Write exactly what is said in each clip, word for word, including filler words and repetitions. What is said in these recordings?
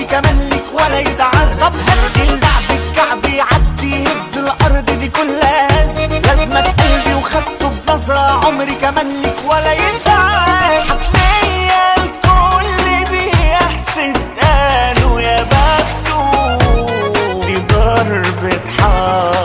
عمري كمان لك ولا يتعذب. هدي اللعب الكعب يعدي يهز الارض دي كلها، لازمك قلبي وخدته بنظرة عمري كمان لك ولا يتعب. حتمية الكل بيحسد قالوا يا بخته دي ضربة حق.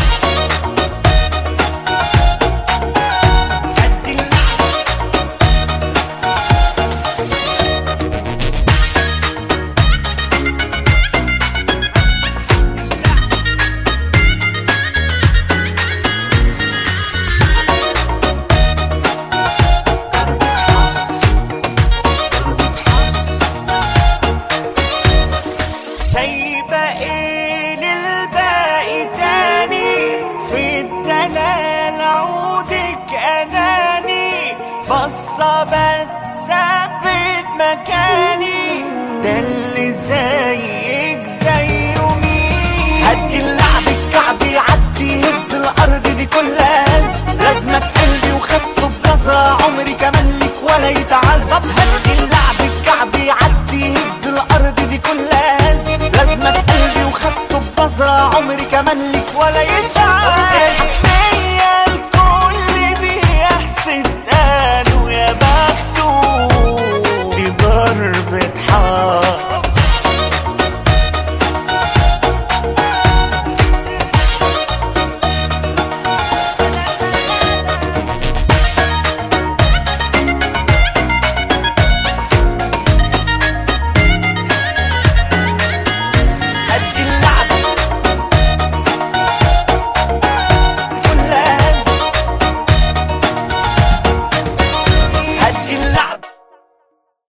سايبة ايه للباقي تاني في الدلال عودك اناني، بصة بتثبت مكاني ده اللي زيك زيه مين. هدي اللعب الكعب يعدي يهز الارض دي كلها، لازمك قلبي وخدته بنظرة عمري كمان لك ولا يتعذب. هدي اللعب الكعب يعدي يهز الارض دي كلها، لازمك قلبي وخدته بنظرة عمري كمان لك ولا يتعب.